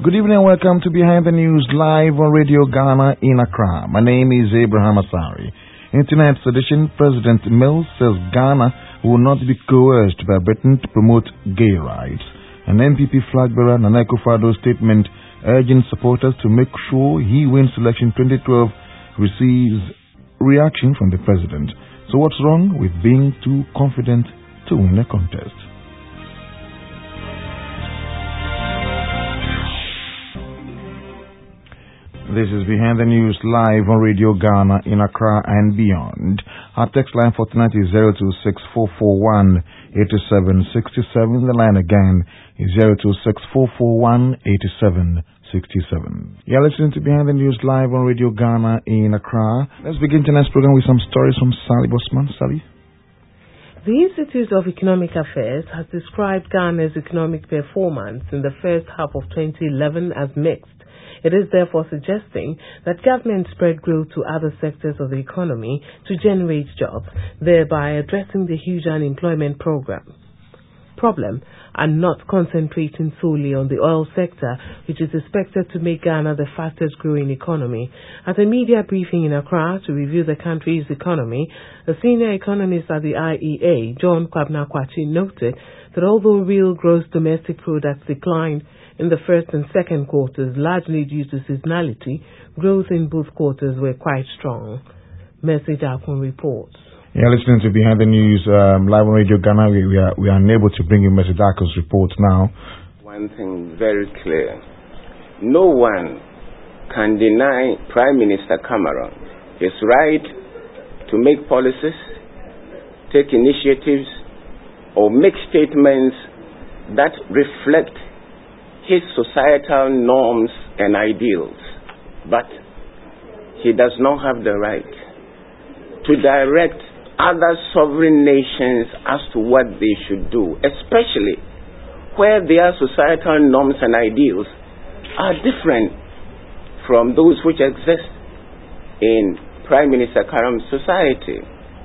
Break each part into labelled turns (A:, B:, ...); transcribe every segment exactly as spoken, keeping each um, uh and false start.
A: Good evening and welcome to Behind the News live on Radio Ghana in Accra. My name is Abraham Asari. In tonight's edition, President Mills says Ghana will not be coerced by Britain to promote gay rights. An N P P flag bearer, Nana Akufo-Addo's statement urging supporters to make sure he wins election twenty twelve receives reaction from the president. So what's wrong with being too confident to win a contest? This is Behind the News live on Radio Ghana in Accra and beyond. Our text line for tonight is zero two six four four one eight seven six seven. The line again is zero two six four four one eight seven six seven. You're listening to Behind the News live on Radio Ghana in Accra. Let's begin tonight's program with some stories from Sally Bosman. Sally?
B: The Institute of Economic Affairs has described Ghana's economic performance in the first half of twenty eleven as mixed. It is therefore suggesting that government spread growth to other sectors of the economy to generate jobs, thereby addressing the huge unemployment program. problem and not concentrating solely on the oil sector, which is expected to make Ghana the fastest growing economy. At a media briefing in Accra to review the country's economy, a senior economist at the I E A, John Kwabena Kwachi, noted that although real gross domestic products declined in the first and second quarters, largely due to seasonality, growth in both quarters were quite strong. Message Akun reports.
A: You're listening to Behind the News um, live on Radio Ghana. We, we, are, we are unable to bring you Message Akun's report now.
C: One thing very clear. No one can deny Prime Minister Cameron his right to make policies, take initiatives, or make statements that reflect his societal norms and ideals. But he does not have the right to direct other sovereign nations as to what they should do, especially where their societal norms and ideals are different from those which exist in Prime Minister Karam's society.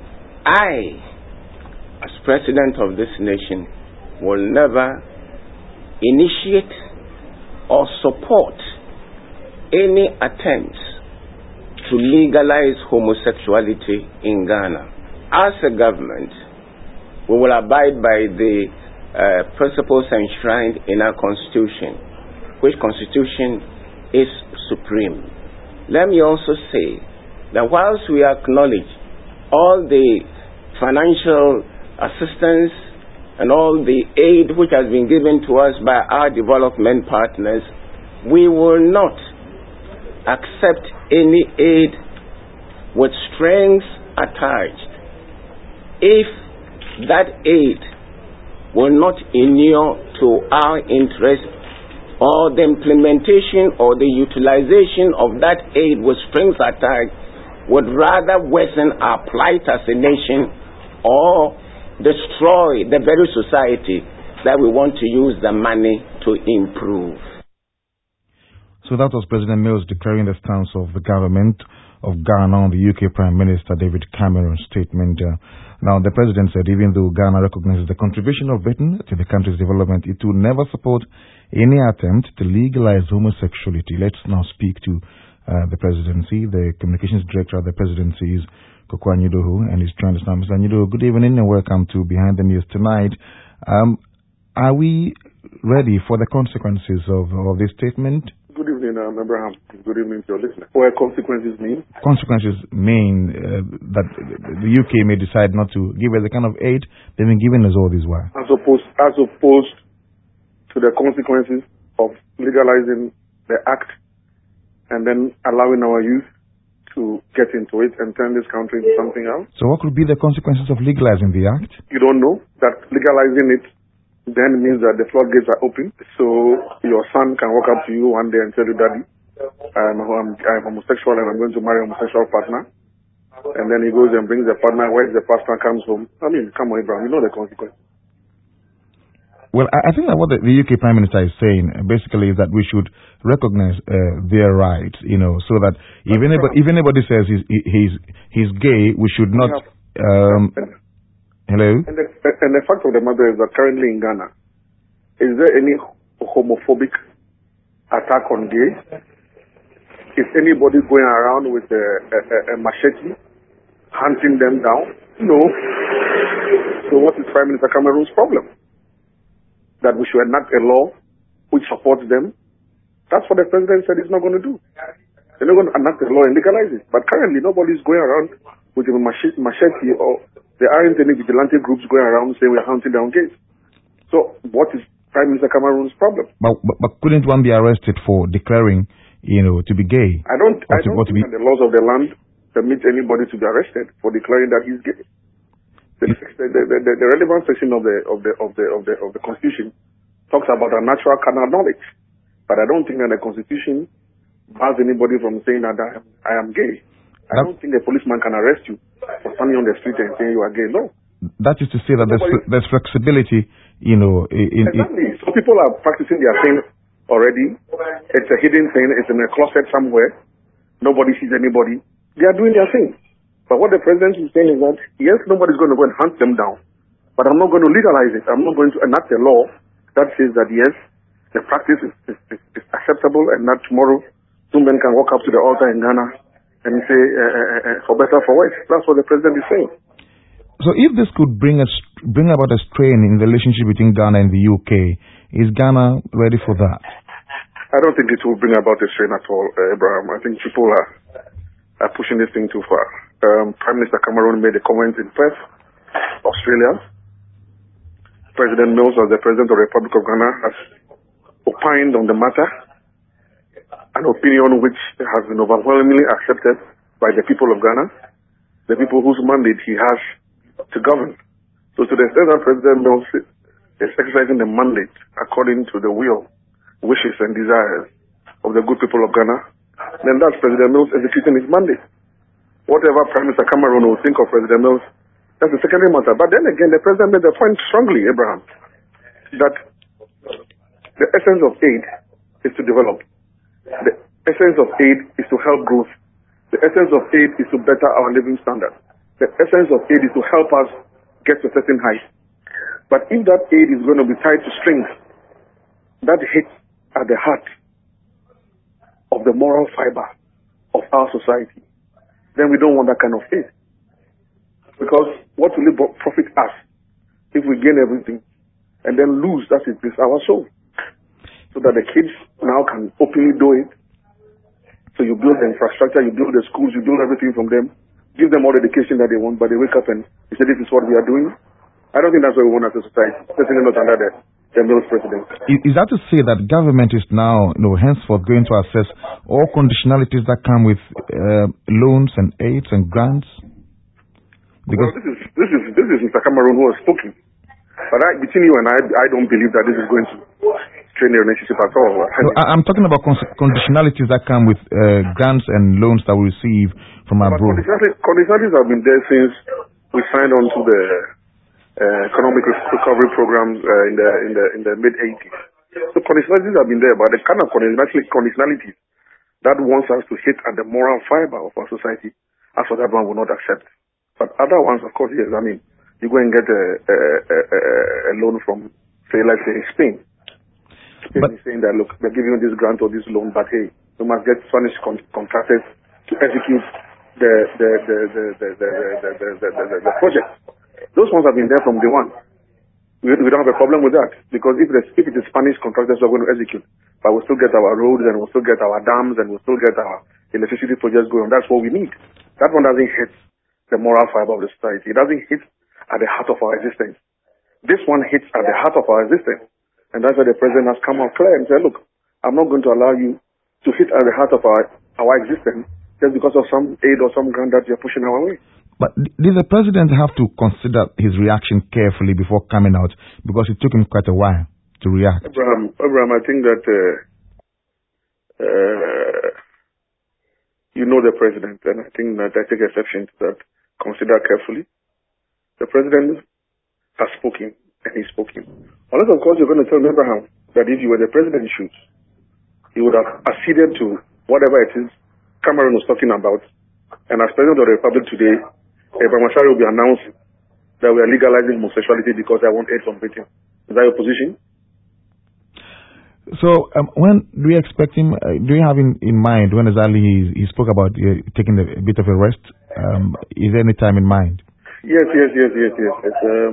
C: I, as president of this nation, will never initiate or support any attempts to legalize homosexuality in Ghana. As a government, we will abide by the uh, principles enshrined in our constitution, which constitution is supreme. Let me also say that whilst we acknowledge all the financial assistance and all the aid which has been given to us by our development partners, we will not accept any aid with strings attached if that aid will not inure to our interest, or the implementation or the utilization of that aid with strings attached would rather worsen our plight as a nation or destroy the very society that we want to use the money to improve.
A: So that was President Mills declaring the stance of the government of Ghana on the U K Prime Minister David Cameron's statement. Uh, now, the president said even though Ghana recognizes the contribution of Britain to the country's development, it will never support any attempt to legalize homosexuality. Let's now speak to uh, the presidency. The communications director of the presidency is Koko Anyidoho, and he's joined us now. Mister Anyidoho, good evening and welcome to Behind the News tonight. Um, are we ready for the consequences of, of this statement?
D: Good evening, um, Abraham. Good evening to your listener. What consequences mean?
A: Consequences mean uh, that the U K may decide not to give us the kind of aid they've been giving us all this while.
D: As opposed, as opposed to the consequences of legalizing the act and then allowing our youth to get into it and turn this country into something else.
A: So what could be the consequences of legalizing the act?
D: You don't know that legalizing it then means that the floodgates are open. So your son can walk up to you one day and tell you, Daddy, I'm, I'm, I'm homosexual and I'm going to marry a homosexual partner. And then he goes and brings the partner. Where the partner comes home. I mean, come on, Abraham, you know the consequence.
A: Well, I think that what the, the U K Prime Minister is saying uh, basically is that we should recognize uh, their rights, you know, so that if anybody, if anybody says he's, he's, he's gay, we should not... Um, hello?
D: And the, and the fact of the matter is that currently in Ghana, is there any homophobic attack on gays? Is anybody going around with a, a, a machete, hunting them down? No. So what is Prime Minister Cameron's problem? That we should enact a law which supports them? That's what the president said he's not going to do. They're not going to enact a law and legalize it. But currently nobody's going around with a machete, or there aren't any vigilante groups going around saying we're hunting down gays. So what is Prime Minister Cameron's problem?
A: But, but, but couldn't one be arrested for declaring, you know, to be gay?
D: I don't, I
A: to,
D: don't think
A: be...
D: that the laws of the land permit anybody to be arrested for declaring that he's gay. The, the, the, the, the relevant section of the of the of the of the of the Constitution talks about a natural carnal knowledge, but I don't think that the Constitution bars anybody from saying that I am, I am gay. I that, don't think a policeman can arrest you for standing on the street and saying you are gay. No.
A: That is to say that there's, there's flexibility, you know. In,
D: exactly. In, so people are practicing their thing already. It's a hidden thing. It's in a closet somewhere. Nobody sees anybody. They are doing their thing. But what the president is saying is that, yes, nobody's going to go and hunt them down, but I'm not going to legalize it. I'm not going to enact a law that says that, yes, the practice is, is, is, is acceptable, and that tomorrow two men can walk up to the altar in Ghana and say, uh, uh, uh, for better, for worse. That's what the president is saying.
A: So if this could bring a, bring about a strain in the relationship between Ghana and the U K, is Ghana ready for that?
D: I don't think it will bring about a strain at all, uh, Abraham. I think people are, are pushing this thing too far. Um, Prime Minister Cameron made a comment in Perth, Australia. President Mills, as the President of the Republic of Ghana, has opined on the matter, an opinion which has been overwhelmingly accepted by the people of Ghana, the people whose mandate he has to govern. So to the extent that President Mills is exercising the mandate according to the will, wishes and desires of the good people of Ghana, then that's President Mills executing his mandate. Whatever Prime Minister Cameron will think of President Mills, that's a secondary matter. But then again, the president made the point strongly, Abraham, that the essence of aid is to develop. The essence of aid is to help growth. The essence of aid is to better our living standard. The essence of aid is to help us get to a certain height. But if that aid is going to be tied to strings, that hits at the heart of the moral fiber of our society, then we don't want that kind of aid. Because what will it profit us if we gain everything and then lose, that is, our soul? So that the kids now can openly do it. So you build the infrastructure, you build the schools, you build everything from them, give them all the education that they want, but they wake up and they say, this is what we are doing. I don't think that's what we want as a society, certainly not under the, the Mills president.
A: Is that to say that government is now, you know, henceforth going to assess all conditionalities that come with uh, loans and aids and grants?
D: Because well, this is this is this is Mister Cameron who has spoken. But I, between you and I, I don't believe that this is going to strain the relationship at all.
A: No, I'm talking about conditionalities that come with uh, grants and loans that we receive from
D: but
A: abroad.
D: Conditionalities, conditionalities have been there since we signed on to the uh, economic recovery program uh, in the in the in the mid eighties. So conditionalities have been there, but the kind of conditionalities that wants us to hit at the moral fiber of our society, as for that one will not accept. But other ones, of course, yes. I mean, you go and get a, a, a, a loan from, say, let's say, Spain. Spain but, is saying that, look, they're giving you this grant or this loan, but hey, you must get Spanish con- contractors to execute the the the the the the, the, the, the, the, the project. Those ones have been there from day one. We, we don't have a problem with that, because if, if it is Spanish contractors who are going to execute, but we'll still get our roads and we'll still get our dams and we'll still get our electricity projects going. That's what we need. That one doesn't hit the moral fiber of the society. It doesn't hit at the heart of our existence. This one hits at the heart of our existence. And that's why the president has come out clear and said, look, I'm not going to allow you to hit at the heart of our, our existence just because of some aid or some grant that you're pushing our way.
A: But did the president have to consider his reaction carefully before coming out? Because it took him quite a while to react.
D: Abraham, Abraham I think that uh, uh, you know the president, and I think that I take exception to that. Consider carefully. The president has spoken, and he's spoken. Unless, of course, you're going to tell Abraham that if you were the president's shoes, he would have acceded to whatever it is Cameron was talking about. And as president of the Republic today, Abraham Ashari will be announcing that we are legalizing homosexuality because I want aid from Britain. Is that your position?
A: So, um, when do you expect him, uh, do you have in, in mind when exactly he, he spoke about uh, taking a, a bit of a rest? Um, is there any time in mind?
D: Yes, yes, yes, yes, yes. It's, um,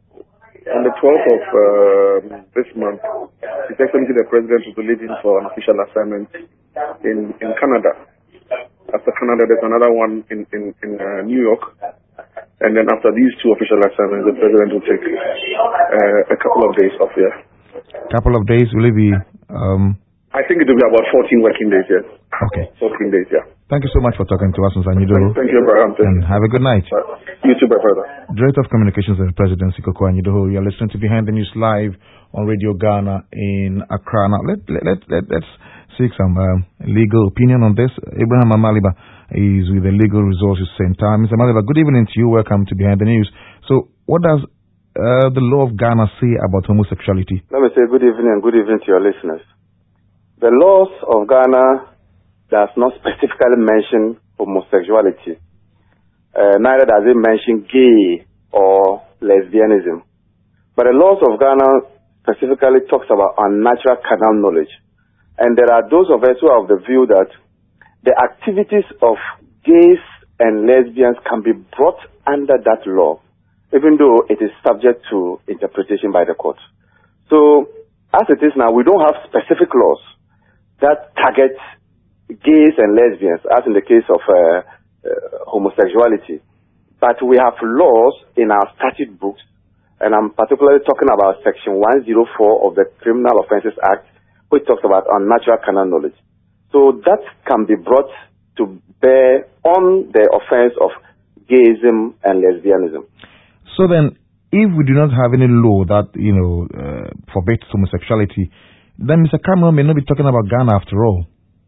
D: on the twelfth of uh, this month, His Excellency the President will be leaving for an official assignment in, in Canada. After Canada, there's another one in, in, in uh, New York. And then after these two official assignments, the President will take uh, a couple of days off here.
A: Couple of days, will it be? Um,
D: I think it will be about fourteen working days, yes.
A: Okay.
D: fourteen days, yeah.
A: Thank you so much for talking to us, Mister Anyidoho.
D: Thank you, Abraham.
A: And have a good night.
D: You too, my brother.
A: Director of Communications of the President, Sikoko Anyidoho. You're listening to Behind the News live on Radio Ghana in Accra. Now, let, let, let, let, let's seek some uh, legal opinion on this. Abraham Amaliba is with the Legal Resources Center. Mister Amaliba, good evening to you. Welcome to Behind the News. So, what does uh, the law of Ghana say about homosexuality?
E: Let me say good evening and good evening to your listeners. The laws of Ghana does not specifically mention homosexuality. Uh, neither does it mention gay or lesbianism. But the laws of Ghana specifically talks about unnatural carnal knowledge. And there are those of us who have the view that the activities of gays and lesbians can be brought under that law, even though it is subject to interpretation by the court. So, as it is now, we don't have specific laws that target gays and lesbians, as in the case of uh, uh, homosexuality. But we have laws in our statute books, and I'm particularly talking about Section one oh four of the Criminal Offences Act, which talks about unnatural carnal knowledge. So that can be brought to bear on the offense of gayism and lesbianism.
A: So then, if we do not have any law that, you know, uh, forbids homosexuality, then Mister Cameron may not be talking about Ghana after all.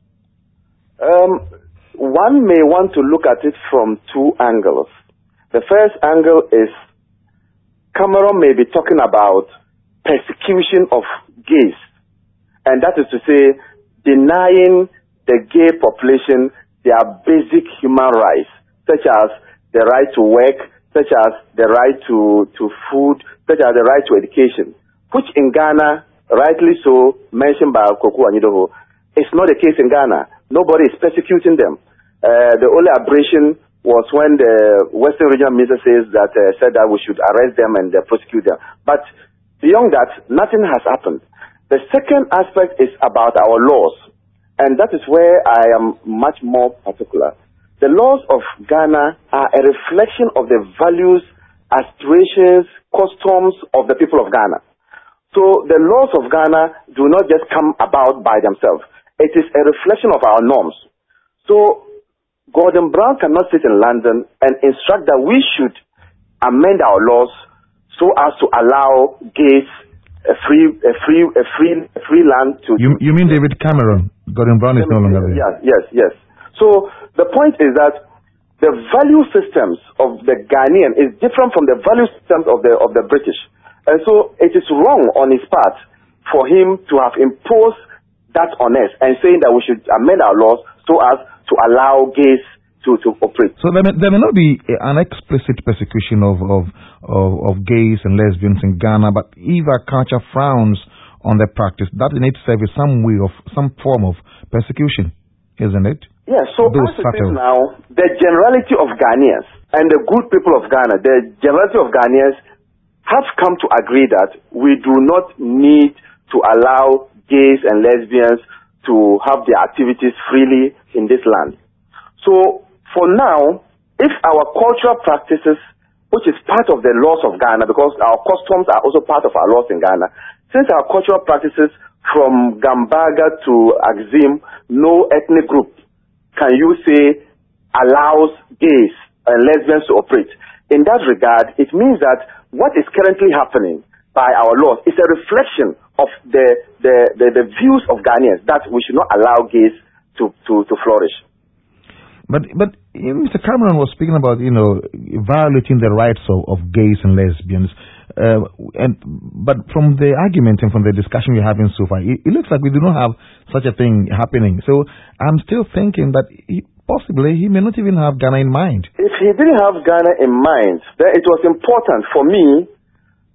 E: Um, one may want to look at it from two angles. The first angle is Cameron may be talking about persecution of gays, and that is to say, denying the gay population their basic human rights, such as the right to work, such as the right to, to food, such as the right to education, which in Ghana, rightly so, mentioned by Koko Anyidoho, is not the case in Ghana. Nobody is persecuting them. Uh, the only aberration was when the Western Regional Minister says that, uh, said that we should arrest them and uh, prosecute them. But beyond that, nothing has happened. The second aspect is about our laws, and that is where I am much more particular. The laws of Ghana are a reflection of the values, aspirations, customs of the people of Ghana. So the laws of Ghana do not just come about by themselves. It is a reflection of our norms. So Gordon Brown cannot sit in London and instruct that we should amend our laws so as to allow gays a free, a free, a free, a free land to.
A: You, you mean David Cameron? Gordon Brown is no longer there.
E: Yes, yes, yes. So the point is that the value systems of the Ghanaian is different from the value systems of the of the British, and so it is wrong on his part for him to have imposed that on us and saying that we should amend our laws so as to allow gays to, to operate. So
A: there may, there may not be an explicit persecution of, of, of, of gays and lesbians in Ghana, but if our culture frowns on their practice, that in itself is some way of, some form of persecution, isn't it?
E: Yes, so
A: Those
E: as it is now, the generality of Ghanaians and the good people of Ghana, the generality of Ghanaians have come to agree that we do not need to allow gays and lesbians to have their activities freely in this land. So, for now, if our cultural practices, which is part of the laws of Ghana, because our customs are also part of our laws in Ghana, since our cultural practices from Gambaga to Axim, no ethnic group, can you say, allows gays and lesbians to operate. In that regard, it means that what is currently happening by our laws is a reflection of the, the, the, the views of Ghanaians that we should not allow gays to, to, to flourish.
A: But but Mister Cameron was speaking about, you know, violating the rights of, of gays and lesbians. Uh, and but from the argument and from the discussion we're having so far, it, it looks like we do not have such a thing happening. So I'm still thinking that he, possibly he may not even have Ghana in mind.
E: If he didn't have Ghana in mind, then it was important for me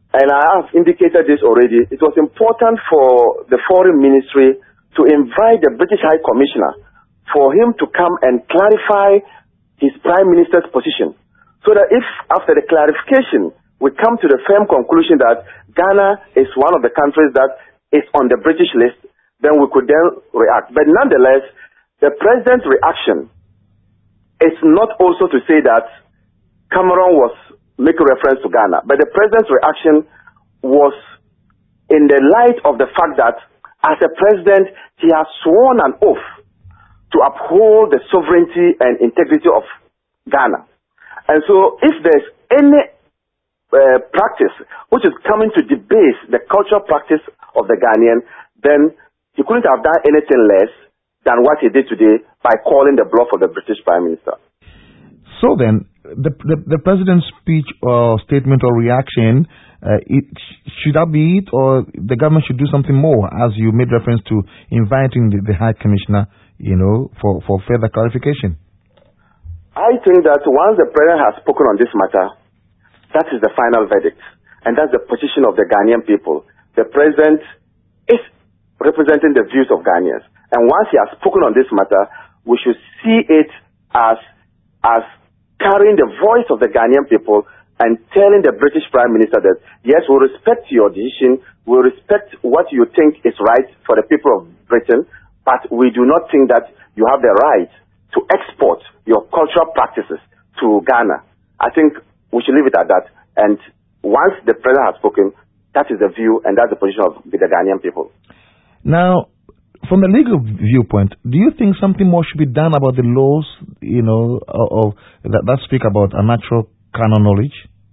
E: and I have indicated this already, it was important for the Foreign Ministry to invite the British High Commissioner for him to come and clarify his Prime Minister's position. So that if, after the clarification, we come to the firm conclusion that Ghana is one of the countries that is on the British list, then we could then react. But nonetheless, the President's reaction is not also to say that Cameron was making reference to Ghana, but the President's reaction was in the light of the fact that as a President, he has sworn an oath to uphold the sovereignty and integrity of Ghana. And so if there's any uh, practice which is coming to debase the cultural practice of the Ghanaian, then he couldn't have done anything less than what he did today by calling the bluff of the British Prime Minister.
A: So then, the the, the President's speech or statement or reaction, uh, it, should that be it, or the government should do something more, as you made reference to inviting the, the High Commissioner, you know, for, for further clarification?
E: I think that once the President has spoken on this matter, that is the final verdict. And that's the position of the Ghanaian people. The President is representing the views of Ghanaians. And once he has spoken on this matter, we should see it as, as carrying the voice of the Ghanaian people and telling the British Prime Minister that, yes, we respect your decision, we respect what you think is right for the people of Britain, but we do not think that you have the right to export your cultural practices to Ghana. I think we should leave it at that. And once the President has spoken, that is the view and that's the position of the Ghanaian people.
A: Now, from the legal viewpoint, do you think something more should be done about the laws, you know, or, or that, that speak about a natural canon knowledge?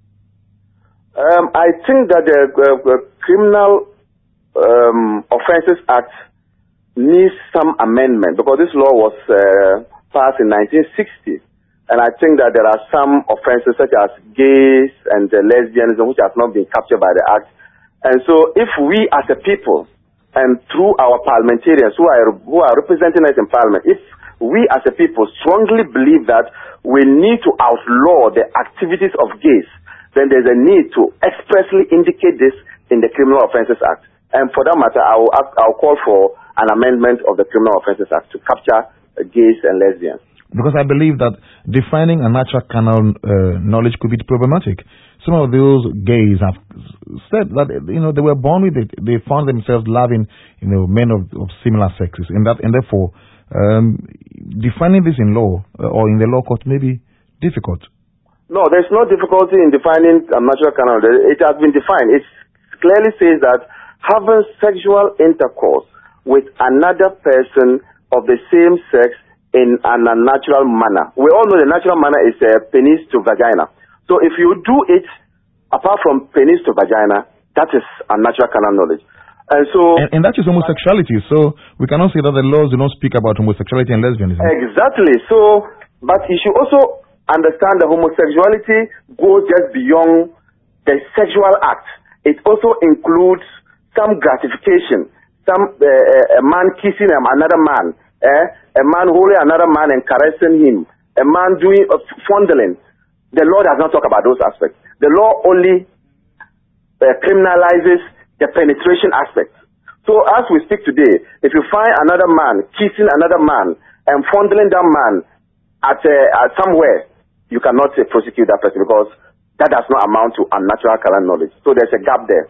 E: Um, I think that the uh, Criminal um, Offences Act needs some amendment because this law was uh, passed in nineteen sixty, and I think that there are some offences such as gays and uh, lesbianism which have not been captured by the Act. And so if we as a people and through our parliamentarians who are who are representing us in Parliament, if we as a people strongly believe that we need to outlaw the activities of gays, then there's a need to expressly indicate this in the Criminal Offences Act. And for that matter, I will, I will call for an amendment of the Criminal Offences Act to capture uh, gays and lesbians.
A: Because I believe that defining a natural canon uh, knowledge could be problematic. Some of those gays have said that, you know, they were born with it. They found themselves loving, you know, men of, of similar sexes. And that, and therefore, um, defining this in law uh, or in the law court may be difficult.
E: No, there's no difficulty in defining a natural canon. It has been defined. It clearly says that having sexual intercourse with another person of the same sex in an unnatural manner. We all know the natural manner is uh, penis to vagina. So if you do it apart from penis to vagina, that is unnatural canon knowledge. And so,
A: and, and that is homosexuality. So we cannot say that the laws do not speak about homosexuality and lesbianism.
E: Exactly. So, but you should also understand that homosexuality goes just beyond the sexual act. It also includes some gratification, some uh, a man kissing another man, eh? a man holding another man and caressing him, a man doing uh, fondling. The law does not talk about those aspects. The law only uh, criminalizes the penetration aspect. So as we speak today, if you find another man kissing another man and fondling that man at, uh, at somewhere, you cannot uh, prosecute that person because that does not amount to unnatural canon knowledge. So there's a gap there.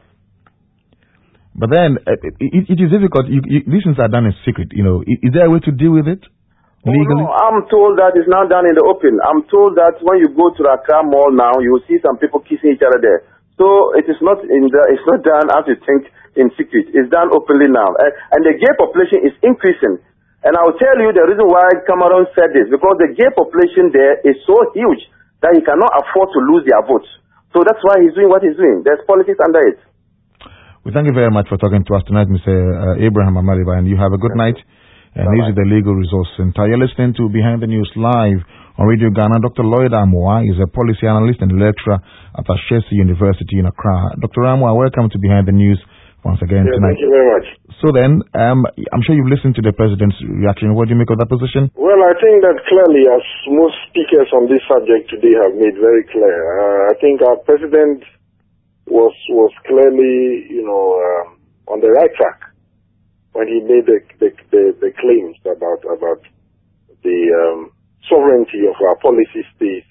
A: But then uh, it, it is difficult. You, you, these things are done in secret. You know, is, is there a way to deal with it legally?
E: Oh, no, I'm told that it's now done in the open. I'm told that when you go to the Accra Mall now, you will see some people kissing each other there. So it is not in the, it's not done as you think in secret. It's done openly now, uh, and the gay population is increasing. And I will tell you the reason why Cameron said this, because the gay population there is so huge that he cannot afford to lose their votes. So that's why he's doing what he's doing. There's politics under it.
A: We thank you very much for talking to us tonight, Mister Uh, Abraham Amaliba, and you have a good night. And this is the Legal Resource Center. You're listening to Behind the News live on Radio Ghana. Doctor Lloyd Amoah is a policy analyst and lecturer at Ashesi University in Accra. Doctor Amoah, welcome to Behind the News once again
F: yeah,
A: tonight.
F: Thank you very much.
A: So then, um, I'm sure you've listened to the President's reaction. What do you make of that position?
F: Well, I think that clearly, as most speakers on this subject today have made very clear, uh, I think our President was was clearly, you know, um, on the right track when he made the the, the, the claims about about the um, sovereignty of our policy states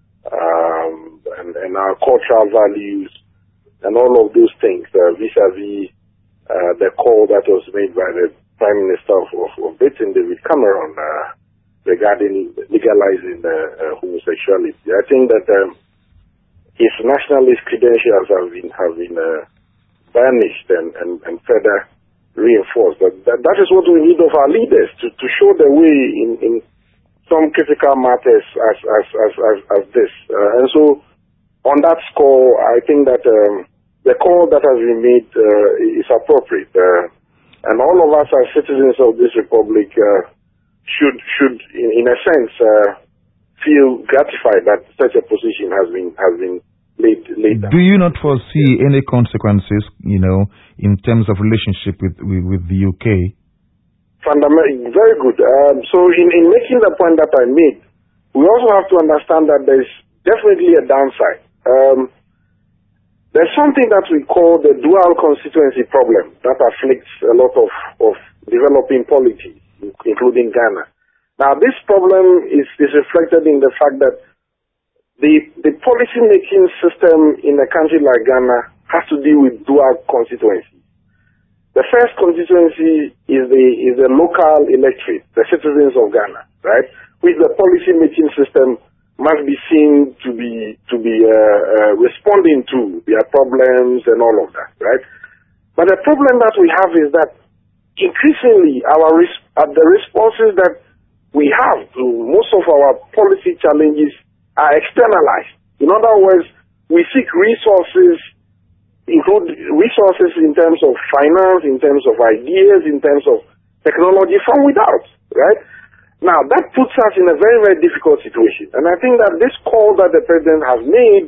F: um, and, and our cultural values and all of those things uh, vis-a-vis uh, the call that was made by the Prime Minister of, of, of Britain, David Cameron, uh, regarding legalizing uh, uh, homosexuality. I think that um, his nationalist credentials have been have been uh, banished and, and, and further reinforced. That, that that is what we need of our leaders, to, to show the way in, in some critical matters as as as as, as this. Uh, and so, on that score, I think that um, the call that has been made uh, is appropriate, uh, and all of us as citizens of this republic uh, should should, in, in a sense, uh, feel gratified that such a position has been has been laid laid down.
A: Do you not foresee any consequences, you know, in terms of relationship with with, with the U K?
F: Fundamentally, very good. Um, so, in, in making the point that I made, we also have to understand that there is definitely a downside. Um, there's something that we call the dual constituency problem that afflicts a lot of, of developing polities, including Ghana. Now, this problem is, is reflected in the fact that the, the policy-making system in a country like Ghana has to deal with dual constituencies. The first constituency is the, is the local electorate, the citizens of Ghana, right? Which the policy-making system must be seen to be to be uh, uh, responding to their problems and all of that, right? But the problem that we have is that increasingly our res- uh, the responses that we have to most of our policy challenges are externalized. In other words, we seek resources, include resources in terms of finance, in terms of ideas, in terms of technology from without, right? Now, that puts us in a very, very difficult situation. And I think that this call that the President has made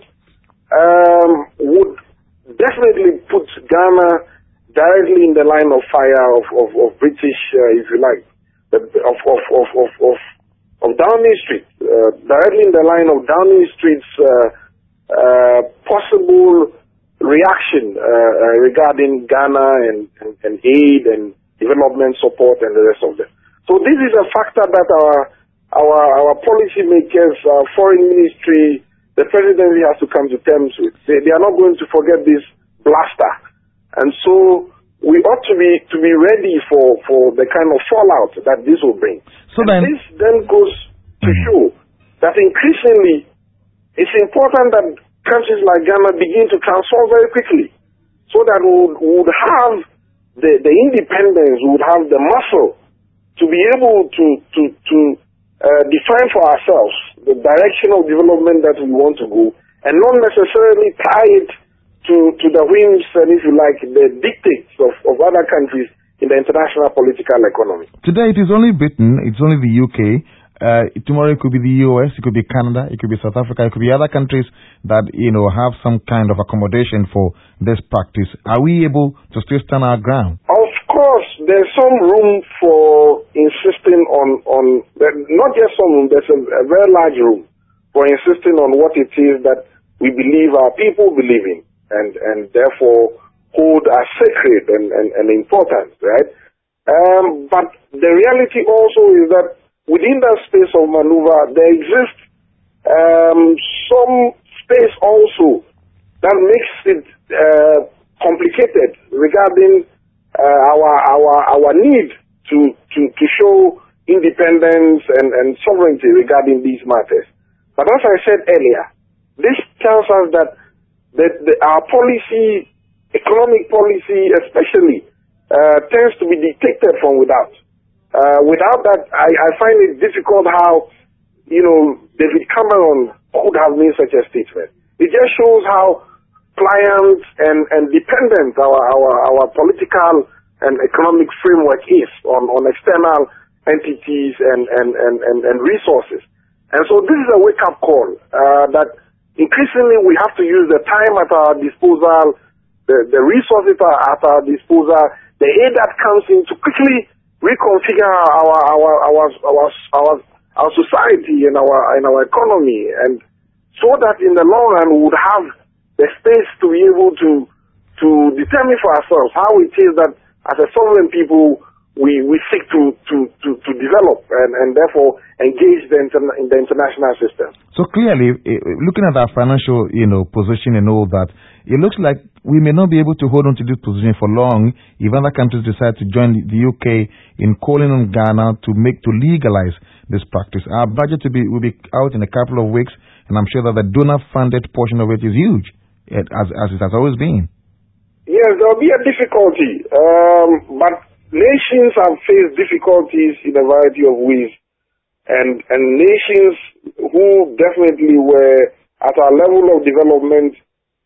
F: um, would definitely put Ghana directly in the line of fire of, of, of British, uh, if you like, of, of, of, of, of, of Downing Street, uh, directly in the line of Downing Street's uh, uh, possible reaction uh, uh, regarding Ghana and, and, and aid and development support and the rest of them. So this is a factor that our our our policymakers, our foreign ministry, the presidency has to come to terms with. They, they are not going to forget this blaster, and so we ought to be to be ready for, for the kind of fallout that this will bring.
A: So
F: and
A: then,
F: this then goes to mm-hmm. show that increasingly it's important that countries like Ghana begin to transform very quickly, so that we would, we would have the the independence, we would have the muscle to be able to to to uh, define for ourselves the direction of development that we want to go, and not necessarily tie it to, to the whims and, if you like, the dictates of, of other countries in the international political economy.
A: Today it is only Britain, it's only the U K. Uh, tomorrow it could be the U S, it could be Canada, it could be South Africa, it could be other countries that, you know, have some kind of accommodation for this practice. Are we able to still stand our ground?
F: Of course, there's some room for insisting on, on not just some room, there's a, a very large room for insisting on what it is that we believe our people believe in and, and therefore hold as sacred and, and, and important, right? Um, but the reality also is that within that space of maneuver, there exists um, some space also that makes it uh, complicated regarding uh, our our our need to to to show independence and, and sovereignty regarding these matters. But as I said earlier, this tells us that that the, our policy, economic policy especially, uh, tends to be dictated from without. Uh, without that, I, I find it difficult how, you know, David Cameron could have made such a statement. It just shows how pliant and, and dependent our, our, our political and economic framework is on, on external entities and, and, and, and, and resources. And so this is a wake-up call uh, that increasingly we have to use the time at our disposal, the, the resources at our disposal, the aid that comes in to quickly reconfigure our our our our our our society and our and our economy, and so that in the long run we would have the the space to be able to to determine for ourselves how it is that as a sovereign people we, we seek to, to, to, to develop and, and therefore engage the inter- in the international system.
A: So clearly, looking at our financial, you know, position and all that, it looks like we may not be able to hold on to this position for long if other countries decide to join the U K in calling on Ghana to make to legalize this practice. Our budget to be, will be out in a couple of weeks, and I'm sure that the donor-funded portion of it is huge, as, as it has always been.
F: Yes, there will be a difficulty, um, but nations have faced difficulties in a variety of ways, and and nations who definitely were at our level of development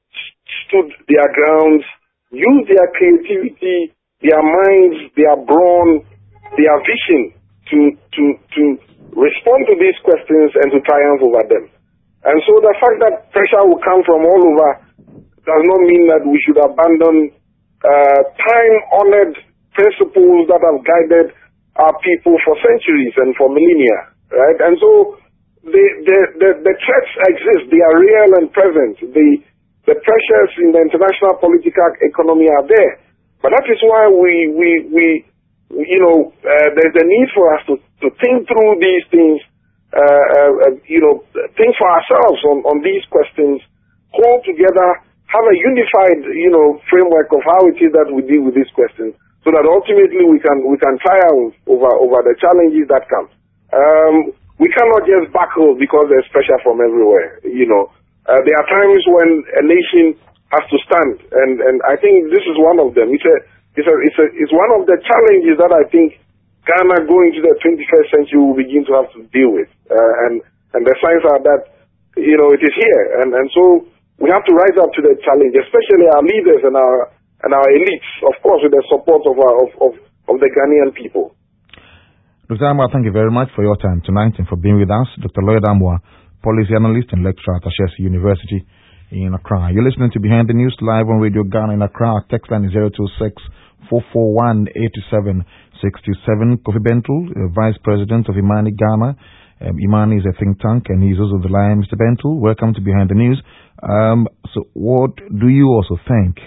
F: stood their grounds, used their creativity, their minds, their brawn, their vision to to to respond to these questions and to triumph over them. And so the fact that pressure will come from all over does not mean that we should abandon uh, time-honored principles that have guided our people for centuries and for millennia, right? And so the the the, the threats exist; they are real and present. The the pressures in the international political economy are there, but that is why we we we you know uh, there's a need for us to to think through these things, uh, uh, you know, think for ourselves on on these questions, hold together, have a unified, you know, framework of how it is that we deal with these questions, so that ultimately we can we can triumph over over the challenges that come. Um, we cannot just buckle because there's pressure from everywhere. You know, uh, there are times when a nation has to stand, and, and I think this is one of them. It's a it's a it's a it's one of the challenges that I think Ghana going to the twenty-first century will begin to have to deal with, uh, and and the signs are that, you know, it is here, and and so. We have to rise up to the challenge, especially our leaders and our and our elites, of course, with the support of our, of, of, of the Ghanaian people.
A: Doctor Amoah, thank you very much for your time tonight and for being with us. Doctor Lloyd Amoah, policy analyst and lecturer at Ashesi University in Accra. You're listening to Behind the News live on Radio Ghana in Accra. Our text line is zero two six, four four one, eight seven six seven. Kofi Bentul, Vice President of Imani Ghana. Um, Imani is a think tank, and he's also the line. Mister Bentul, welcome to Behind the News. Um, so what do you also think?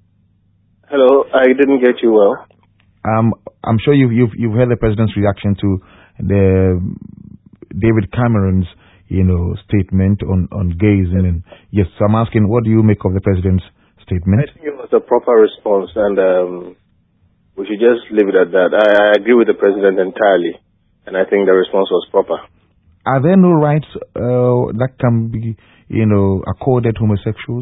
G: Hello, I didn't get you well.
A: Um, I'm sure you've, you've, you've heard the President's reaction to the David Cameron's, you know, statement on, on gazing. And yes, so I'm asking, what do you make of the President's statement?
G: I think it was a proper response, and um, we should just leave it at that. I, I agree with the President entirely, and I think the response was proper.
A: Are there no rights uh, that can be, you know, accorded homosexuals?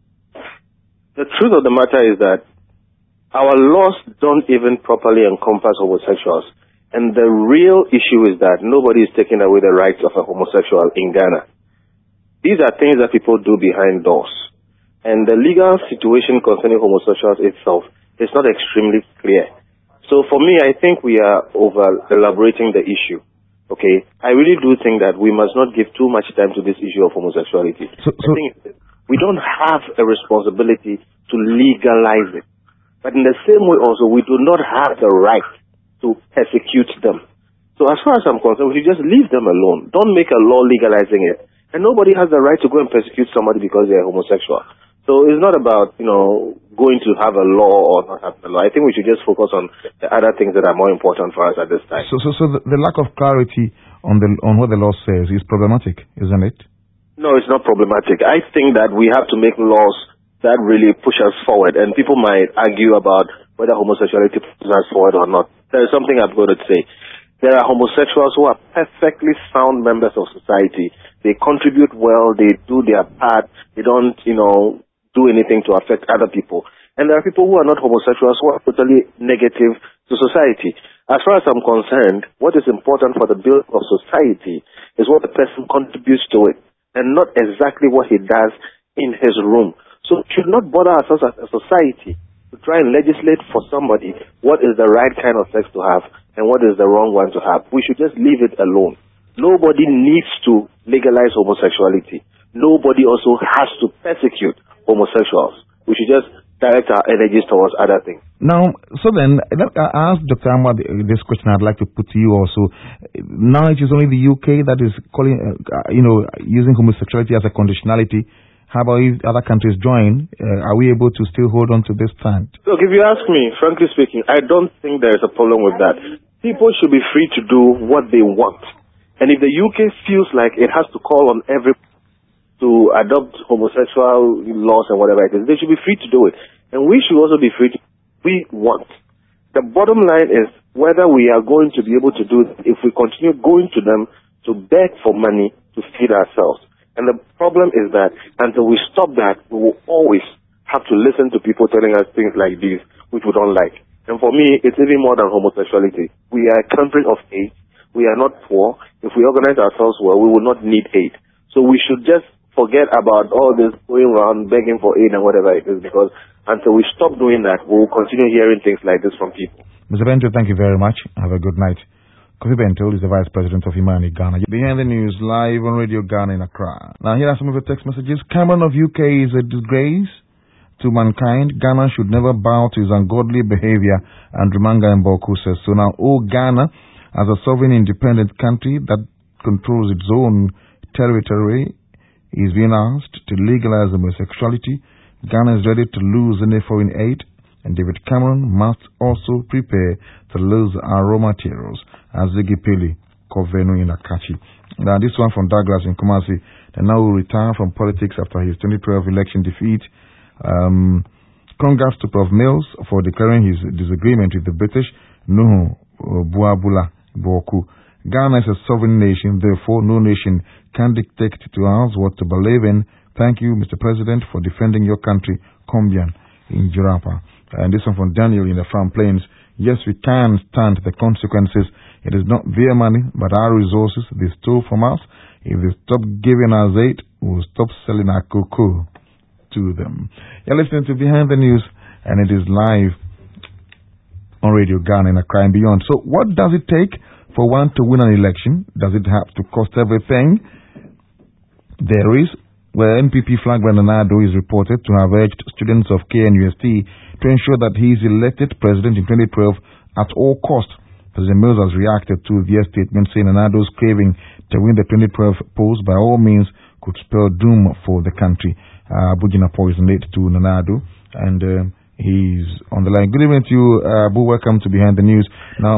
G: The truth of the matter is that our laws don't even properly encompass homosexuals. And the real issue is that nobody is taking away the rights of a homosexual in Ghana. These are things that people do behind doors. And the legal situation concerning homosexuals itself is not extremely clear. So for me, I think we are over-elaborating the issue. Okay, I really do think that we must not give too much time to this issue of homosexuality. So, so I think we don't have a responsibility to legalize it. But in the same way also, we do not have the right to persecute them. So as far as I'm concerned, we should just leave them alone. Don't make a law legalizing it. And nobody has the right to go and persecute somebody because they're homosexual. So it's not about, you know, going to have a law or not have a law. I think we should just focus on the other things that are more important for us at this time.
A: So, so, so the, the lack of clarity on the on what the law says is problematic, isn't it?
G: No, it's not problematic. I think that we have to make laws that really push us forward. And people might argue about whether homosexuality pushes us forward or not. There is something I'm going to say. There are homosexuals who are perfectly sound members of society. They contribute well. They do their part. They don't, you know, do anything to affect other people. And there are people who are not homosexuals who are totally negative to society. As far as I'm concerned, what is important for the build of society is what the person contributes to it, and not exactly what he does in his room. So we should not bother ourselves as a society to try and legislate for somebody what is the right kind of sex to have and what is the wrong one to have. We should just leave it alone. Nobody needs to legalize homosexuality. Nobody also has to persecute homosexuals. We should just direct our energies towards other things.
A: Now, so then, I asked Doctor Amoah this question I'd like to put to you also. Now it is only the U K that is calling, uh, you know, using homosexuality as a conditionality. How about if other countries join? Uh, are we able to still hold on to this stand?
G: Look, if you ask me, frankly speaking, I don't think there is a problem with that. People should be free to do what they want. And if the U K feels like it has to call on every to adopt homosexual laws and whatever it is, they should be free to do it. And we should also be free to we want. The bottom line is whether we are going to be able to do it if we continue going to them to beg for money to feed ourselves. And the problem is that until we stop that, we will always have to listen to people telling us things like these, which we don't like. And for me, it's even more than homosexuality. We are a country of aid. We are not poor. If we organize ourselves well, we will not need aid. So we should just forget about all this going around begging for aid and whatever it is, because until we stop doing that, we will continue hearing things like this from people.
A: Mister Bento, thank you very much. Have a good night. Kofi Bento is the Vice President of Imani Ghana. Behind the News, live on Radio Ghana in Accra. Now, here are some of the text messages. Cameron of U K is a disgrace to mankind. Ghana should never bow to his ungodly behavior. Andrew Manga Mboku says so. Now, oh, Ghana, as a sovereign independent country that controls its own territory, is being asked to legalize homosexuality. Ghana is ready to lose any foreign aid, and David Cameron must also prepare to lose our raw materials. Azigi Pili, Kovenu in Akachi. Now, this one from Douglas in Kumasi, and now will retire from politics after his twenty twelve election defeat. Um, congrats to Prof Mills for declaring his disagreement with the British. Nuhu Buabula Boku. Ghana is a sovereign nation, therefore no nation can dictate to us what to believe in. Thank you, Mister President, for defending your country, Combian in Jurapa. And this one from Daniel in the Farm Plains. Yes, we can stand the consequences. It is not their money, but our resources they stole from us. If they stop giving us aid, we will stop selling our cocoa to them. You're listening to Behind the News, and it is live on Radio Ghana in Accra and beyond. So what does it take for one to win an election? Does it have to cost everything? There is, where N P P flag by Nanado is reported to have urged students of K N U S T to ensure that he is elected president in twenty twelve at all costs. President Mills has reacted to their statement, saying Nanado's craving to win the twenty twelve polls by all means could spell doom for the country. Uh, Bujinapo is late to Nanado, and uh, he's on the line. Good evening to you, uh, Abu. Welcome to Behind the News. Now,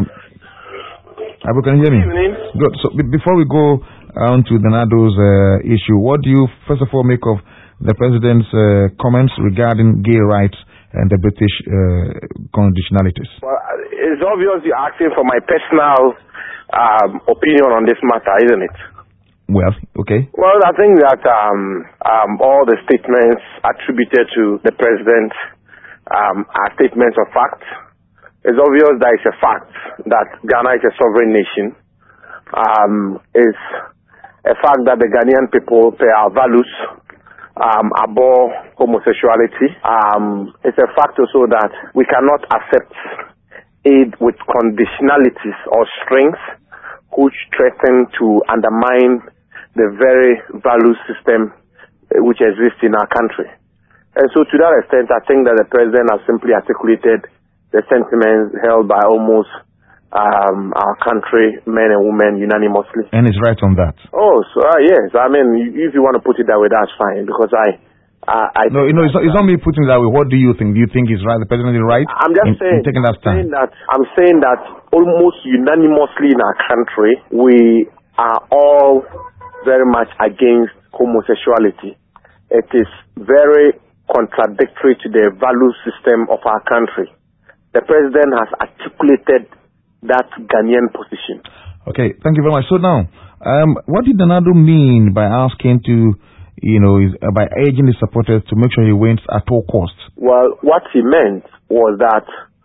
A: Abu, can you hear me?
H: Good evening.
A: Good. So b- before we go on to Nanado's uh, issue, what do you first of all make of the president's uh, comments regarding gay rights and the British uh, conditionalities?
H: Well, it's obvious you're asking for my personal um, opinion on this matter, isn't it?
A: Well, okay.
H: Well, I think that um, um, all the statements attributed to the president um, are statements of fact. It's obvious that it's a fact that Ghana is a sovereign nation. Um, it's a fact that the Ghanaian people pay our values um, abhor homosexuality. Um, it's a fact also that we cannot accept aid with conditionalities or strings which threaten to undermine the very value system which exists in our country. And so to that extent, I think that the president has simply articulated the sentiments held by almost um, our country, men and women, unanimously.
A: And he's right on that.
H: Oh, so, uh, yes. I mean, if you want to put it that way, that's fine. Because I... I, I
A: no, you know, it's not, it's not me putting it that way. What do you think? Do you think he's right? The president is right?
H: I'm just
A: in,
H: saying,
A: in taking that stand?
H: saying that, I'm saying that almost unanimously in our country, we are all very much against homosexuality. It is very contradictory to the value system of our country. The president has articulated that Ghanaian position.
A: Okay, thank you very much. So now, um, what did Nanado mean by asking to, you know, is, uh, by urging his supporters to make sure he wins at all costs?
H: Well, what he meant was that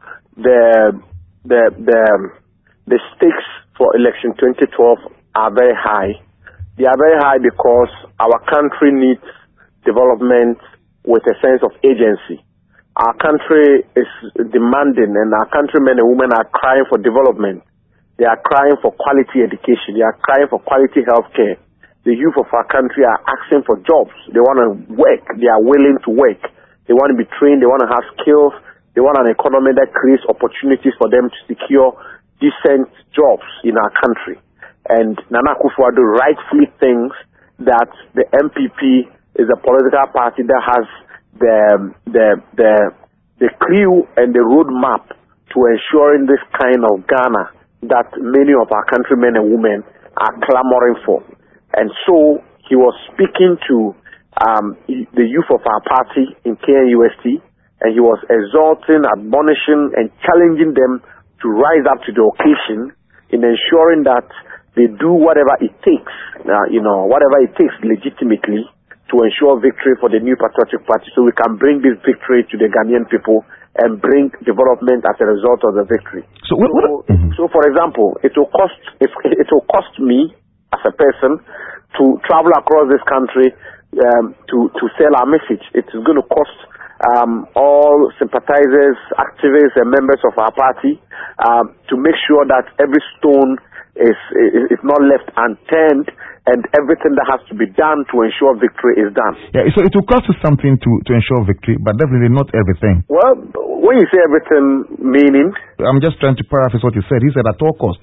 H: the the the the stakes for election twenty twelve are very high. They are very high because our country needs development with a sense of agency. Our country is demanding, and our countrymen and women are crying for development. They are crying for quality education. They are crying for quality health care. The youth of our country are asking for jobs. They want to work. They are willing to work. They want to be trained. They want to have skills. They want an economy that creates opportunities for them to secure decent jobs in our country. And Nana Akufo-Addo rightfully thinks that the M P P
G: is a political party that has the the the the clue and the roadmap to ensuring this kind of Ghana that many of our countrymen and women are clamoring for. And so he was speaking to um, the youth of our party in K N U S T, and he was exhorting, admonishing, and challenging them to rise up to the occasion in ensuring that they do whatever it takes, uh, you know, whatever it takes legitimately to ensure victory for the New Patriotic Party, so we can bring this victory to the Ghanaian people and bring development as a result of the victory.
A: So, what, what,
G: so,
A: mm-hmm.
G: so for example, it will cost it, it will cost me as a person to travel across this country um, to to sell our message. It is going to cost um, all sympathizers, activists, and members of our party um, to make sure that every stone is, is is not left unturned, and everything that has to be done to ensure victory is done.
A: Yeah, so it will cost us something to, to ensure victory, but definitely not everything.
G: Well, when you say everything, meaning?
A: I'm just trying to paraphrase what you said. He said at all cost.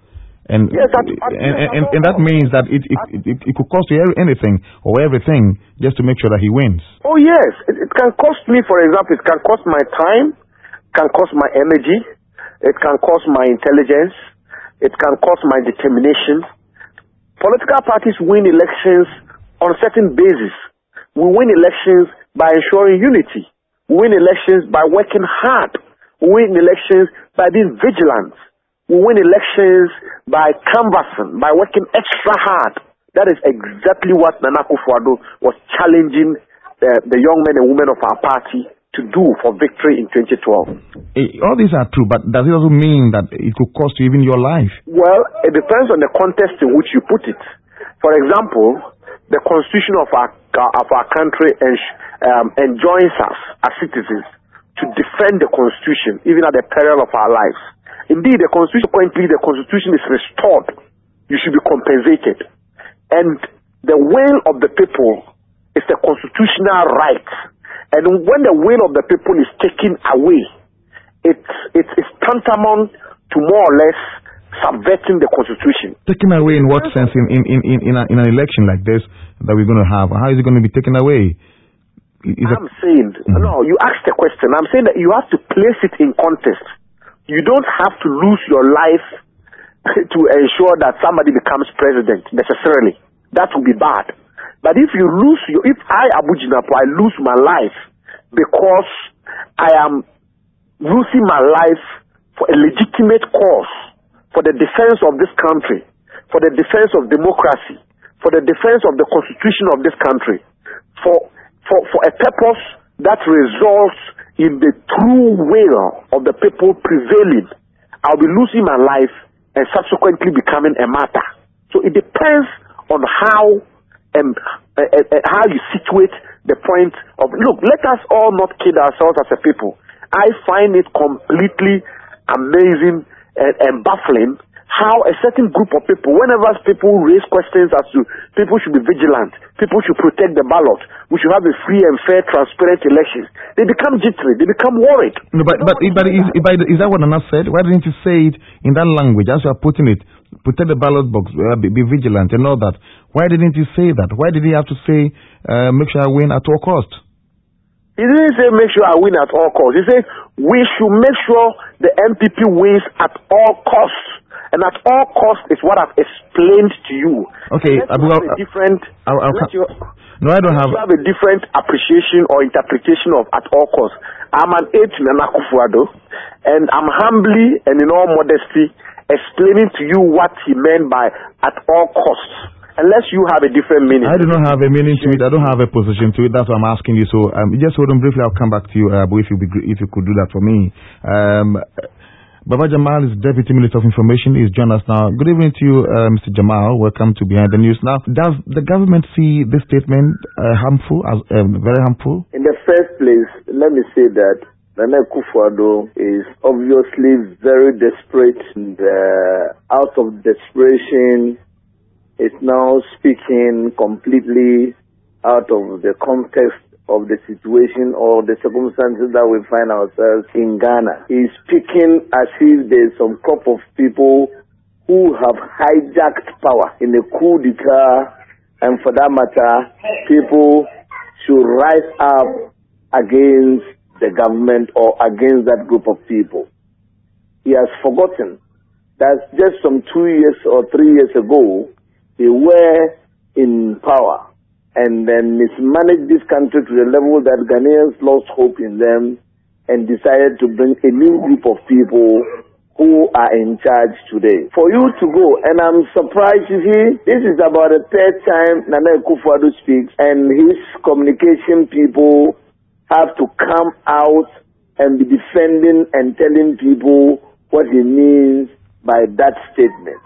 A: And,
G: yes, at, at,
A: and, and, and, and that means that it, it, it, it could cost you anything or everything just to make sure that he wins.
G: Oh, yes. It, it can cost me, for example, it can cost my time, can cost my energy, it can cost my intelligence, it can cost my determination. Political parties win elections on a certain basis. We win elections by ensuring unity. We win elections by working hard. We win elections by being vigilant. We win elections by canvassing, by working extra hard. That is exactly what Nana Akufo-Addo was challenging the, the young men and women of our party to do for victory in twenty twelve.
A: All these are true, but does it also mean that it could cost you even your life?
G: Well, it depends on the context in which you put it. For example, the constitution of our of our country um, enjoins us as citizens to defend the constitution even at the peril of our lives. Indeed, the constitution, consequently, the constitution is restored. You should be compensated. And the will of the people is the constitutional right. And when the will of the people is taken away, it's, it's, it's tantamount to more or less subverting the constitution.
A: Taken away in what sense? In, in, in, in, a, in an election like this that we're going to have, how is it going to be taken away? Is
G: I'm it... saying, mm-hmm. no, you asked the question. I'm saying that you have to place it in context. You don't have to lose your life to ensure that somebody becomes president necessarily. That would be bad. But if you lose your, if I, Abu Jinapo, I lose my life because I am losing my life for a legitimate cause, for the defense of this country, for the defense of democracy, for the defense of the constitution of this country, for for, for a purpose that results in the true will of the people prevailing, I'll be losing my life and subsequently becoming a martyr. So it depends on how um, uh, uh, how you situate the point of, look, let us all not kid ourselves as a people. I find it completely amazing and, and baffling how a certain group of people, whenever people raise questions as to people should be vigilant, people should protect the ballot, we should have a free and fair, transparent elections, they become jittery, they become worried.
A: No, but but, but is, is that what Nana said? Why didn't you say it in that language as you are putting it? Protect the ballot box, uh, be, be vigilant and all that. Why didn't you say that? Why did he have to say, uh, make sure I win at all cost?
G: He didn't say make sure I win at all costs. He said we should make sure the M P P wins at all costs. And at all costs is what I've explained to you.
A: Okay,
G: let's have a different.
A: I'll, I'll,
G: let you,
A: no, I don't have.
G: have a different appreciation or interpretation of at all costs. I'm an aide to Nana Akufo-Addo, and I'm humbly and in all modesty explaining to you what he meant by at all costs. Unless you have a different meaning.
A: I do not have a meaning to it. I don't have a position to it. That's what I'm asking you. So um, just hold on briefly. I'll come back to you, uh, if you be, if you could do that for me. Um, Baba Jamal is Deputy Minister of Information. He's joined us now. Good evening to you, uh, Mister Jamal. Welcome to Behind the News. Now, does the government see this statement uh, harmful, as um, very harmful?
I: In the first place, let me say that Nana Akufo-Addo is obviously very desperate, and uh, out of desperation is now speaking completely out of the context of the situation or the circumstances that we find ourselves in Ghana. He's speaking as if there's some crop of people who have hijacked power in a coup d'etat, and for that matter, people should rise up against the government or against that group of people. He has forgotten that just some two years or three years ago, they were in power and then mismanaged this country to the level that Ghanaians lost hope in them and decided to bring a new group of people who are in charge today. For you to go, and I'm surprised, you see, this is about the third time Nana Akufo-Addo speaks, and his communication people have to come out and be defending and telling people what he means by that statement.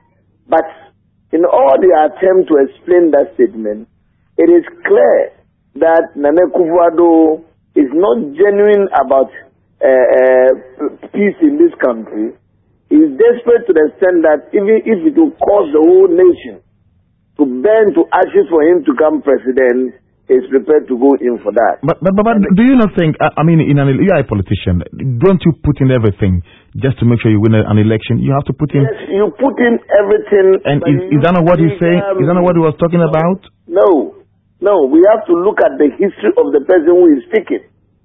I: But in all the attempt to explain that statement, it is clear that Nana Akufo-Addo is not genuine about uh, uh, peace in this country. He is desperate to the extent that even if it will cause the whole nation to burn to ashes for him to become president, he is prepared to go in for that.
A: But, but, but, but do you not think, I, I mean, in an, you are a politician, don't you put in everything just to make sure you win an election? You have to put in...
I: Yes, you put in everything.
A: And is, is that not what he's saying? Um, is that not what he was talking
I: no,
A: about?
I: No. No, we have to look at the history of the person who is speaking.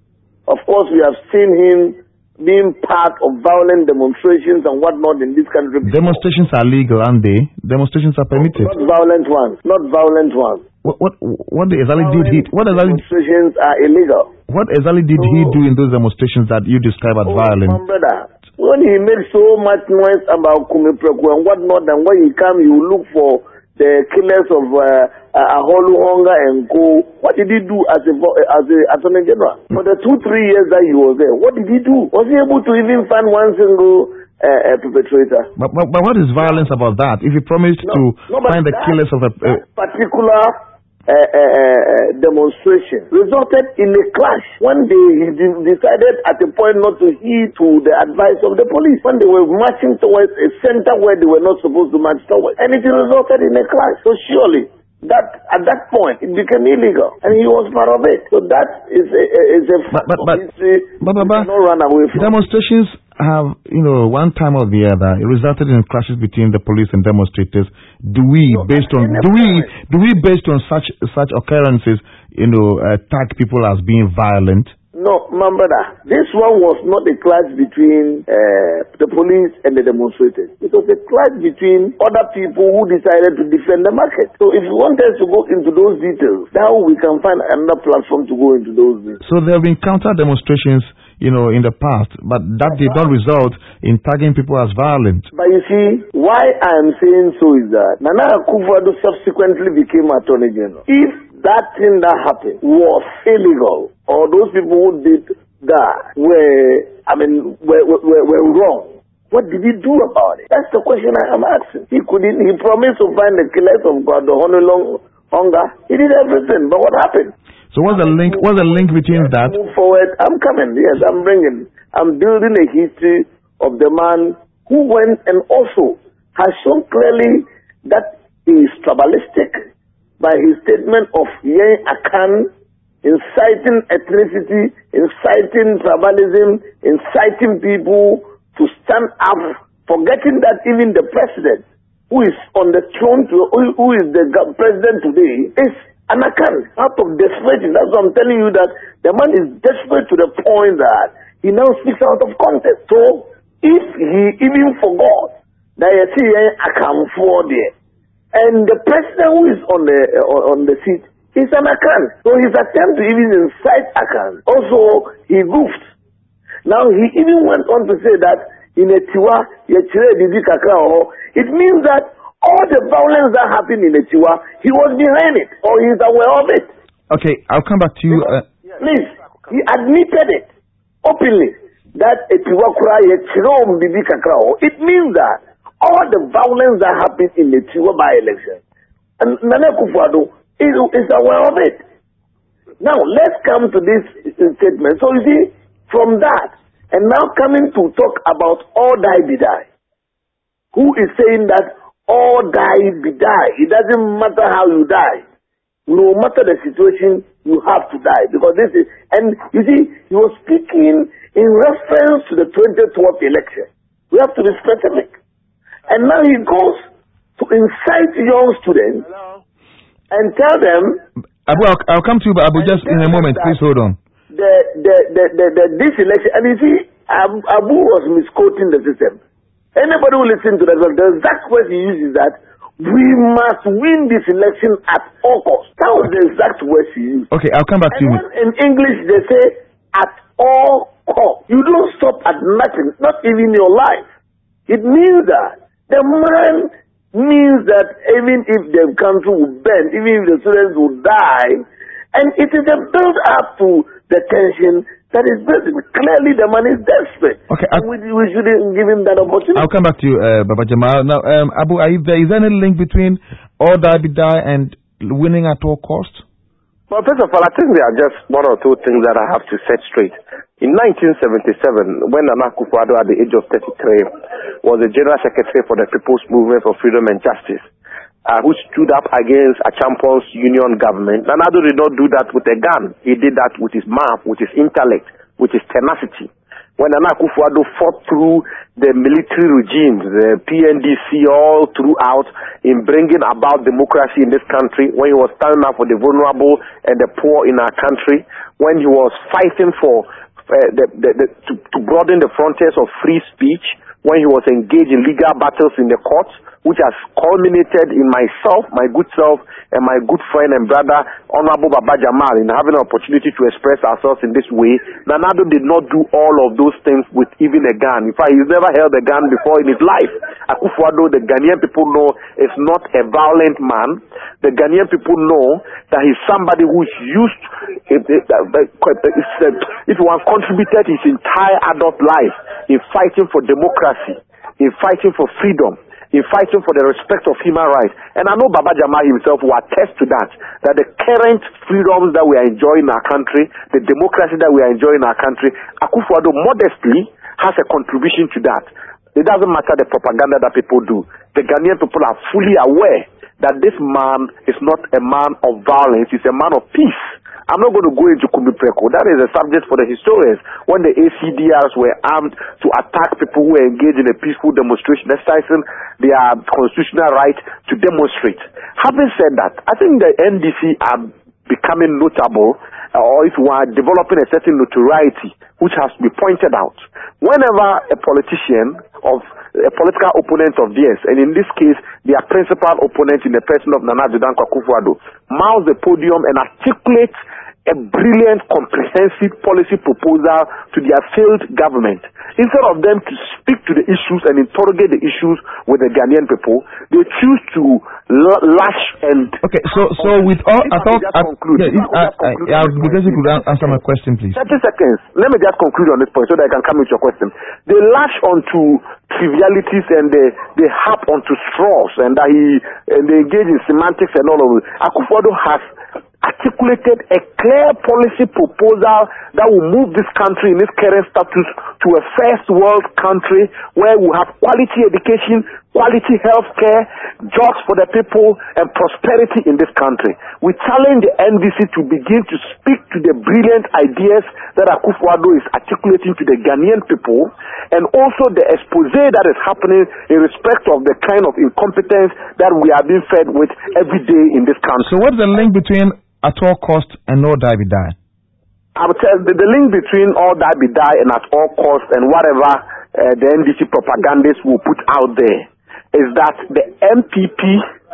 I: Of course, we have seen him being part of violent demonstrations and whatnot in this country.
A: Demonstrations are legal, aren't they? Demonstrations are permitted.
I: Not violent ones. Not violent ones.
A: What what what exactly did he? What exactly
I: demonstrations are illegal?
A: What exactly did
I: so,
A: he do in those demonstrations that you describe as
I: oh,
A: violent?
I: My brother, when he makes so much noise about Kumipreku and whatnot, and when he comes, you look for the killers of uh, uh, Aholu Honga and Co. What did he do as a as a attorney general for the two three years that he was there? What did he do? Was he able to even find one single uh, uh, perpetrator?
A: But, but but what is violence about that? If he promised
I: no,
A: to
I: no,
A: find the
I: that,
A: killers of a uh,
I: particular uh, uh, uh, demonstration resulted in a clash when they de- decided at a point not to heed to the advice of the police when they were marching towards a center where they were not supposed to march towards, and it resulted in a clash. So surely that at that point it became illegal, and he was part of it. So that is a, is a fact
A: but, but,
I: of history.
A: But, but, but,
I: cannot run away from.
A: Demonstrations have, you know, one time or the other, it resulted in clashes between the police and demonstrators. Do we,
I: no,
A: based on, do we, do we, based on such such occurrences, you know, uh, tag people as being violent?
I: No, my brother, this one was not a clash between uh, the police and the demonstrators. It was a clash between other people who decided to defend the market. So if you want us to go into those details, now we can find another platform to go into those details.
A: So there have been counter demonstrations, you know, in the past, but that did not result in tagging people as violent.
I: But you see, why I am saying so is that Nana Akufo-Addo subsequently became Attorney General. If that thing that happened was illegal, or those people who did that were, I mean, were, were, were wrong, what did he do about it? That's the question I am asking. He couldn't, he promised to find the killers of God, the Honolong Hunger. He did everything, but what happened?
A: So what's the link, what's the link between that?
I: Move forward. I'm coming, yes, I'm bringing, I'm building a history of the man who went and also has shown clearly that he is tribalistic by his statement of Yen Akan, inciting ethnicity, inciting tribalism, inciting people to stand up, forgetting that even the president who is on the throne, to, who, who is the president today, is an Akan, out of desperation. That's what I'm telling you, that the man is desperate to the point that he now speaks out of context. So if he even forgot that you see Yen Akan for there, and the president who is on the uh, on the seat is an Akan. So his attempt to even incite Akan, also he goofed. Now he even went on to say that in a Tiwa, it means that all the violence that happened in a Tiwa, he was behind it, or he is aware of it.
A: Okay, I'll come back to you. Uh...
I: Please, he admitted it openly that a Tiwa Kura it means that all the violence that happened in the Tiwa by-election, and Nana Akufo-Addo is, is aware of it. Now, let's come to this statement. So, you see, from that, and now coming to talk about all die be die. Who is saying that all die be die? It doesn't matter how you die. No matter the situation, you have to die. Because this is, and you see, he was speaking in reference to the twenty twelve election. We have to be specific. And now he goes to incite young students and tell them
A: Abu, I'll, I'll come to you, but Abu, just in a moment. Please hold on.
I: The, the, the, the, the, this election, and you see, Abu, Abu was misquoting the system. Anybody who listens to that, the exact word he uses is that we must win this election at all costs. That was the exact word he used.
A: Okay, I'll come back
I: and
A: to you.
I: In English, they say at all costs. You don't stop at nothing, not even your life. It means that the man means that even if the country will bend, even if the students will die, and it is a build up to the tension that is building. Clearly, the man is desperate. Okay, we, we shouldn't give him that opportunity.
A: I'll come back to you, uh, Baba Jamal. Now, um, Abu, are you there? Is there any link between all die be die and winning at all costs?
G: Well, first of all, I think there are just one or two things that I have to set straight. In nineteen seventy-seven, when Nana Akufo-Addo, at the age of thirty-three, was the General Secretary for the People's Movement for Freedom and Justice, uh, who stood up against a Champions Union government, Nana Addo did not do that with a gun. He did that with his mouth, with his intellect, with his tenacity. When Nana Akufo-Addo fought through the military regimes, the P N D C all throughout in bringing about democracy in this country, when he was standing up for the vulnerable and the poor in our country, when he was fighting for uh, the, the, the, to, to broaden the frontiers of free speech, when he was engaged in legal battles in the courts, which has culminated in myself, my good self, and my good friend and brother, Honorable Baba Jamal, in having an opportunity to express ourselves in this way. Nana Addo did not do all of those things with even a gun. In fact, he's never held a gun before in his life. Akufo-Addo, the Ghanaian people know, is not a violent man. The Ghanaian people know that he's somebody who is used, if, if, if one contributed his entire adult life in fighting for democracy, in fighting for freedom, in fighting for the respect of human rights. And I know Baba Jamal himself will attest to that, that the current freedoms that we are enjoying in our country, the democracy that we are enjoying in our country, Akufo-Addo modestly has a contribution to that. It doesn't matter the propaganda that people do. The Ghanaian people are fully aware that this man is not a man of violence, he's a man of peace. I'm not going to go into Kumbi Preko. That is a subject for the historians. When the A C D Rs were armed to attack people who were engaged in a peaceful demonstration, exercising their constitutional right to demonstrate. Having said that, I think the N D C are becoming notable, uh, or if we are developing a certain notoriety, which has to be pointed out. Whenever a politician of a political opponent of theirs, and in this case, their principal opponent in the person of Nana Addo Dankwa Akufo-Addo, mounts the podium and articulates a brilliant, comprehensive policy proposal to their failed government. Instead of them to speak to the issues and interrogate the issues with the Ghanaian people, they choose to l- lash and...
A: Okay, so so with all... I thought... I, yeah, if, I, I, I, because you could answer my question, please.
G: thirty seconds. Let me just conclude on this point so that I can come with your question. They lash onto trivialities and they, they harp onto straws and, that he, and they engage in semantics and all of it. Akufo-Addo has articulated a clear policy proposal that will move this country in its current status to a first world country where we have quality education, quality health care, jobs for the people, and prosperity in this country. We challenge the N D C to begin to speak to the brilliant ideas that Akufo-Addo is articulating to the Ghanaian people, and also the expose that is happening in respect of the kind of incompetence that we are being fed with every day in this country.
A: So what's the link between at all cost and no die be die?
G: I would tell the, the link between all die be die and at all cost and whatever uh, the N D C propagandists will put out there is that the M P P,